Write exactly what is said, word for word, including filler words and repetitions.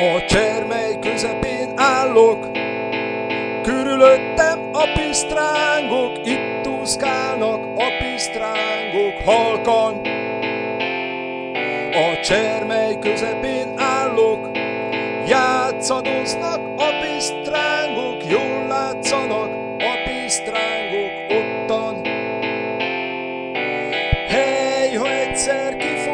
A csermely közepén állok, körülöttem a pisztrángok, itt úszkálnak a pisztrángok halkan. A csermely közepén állok, játszadoznak a pisztrángok, jól látszanak a pisztrángok ottan. Hey, ha egyszer kifog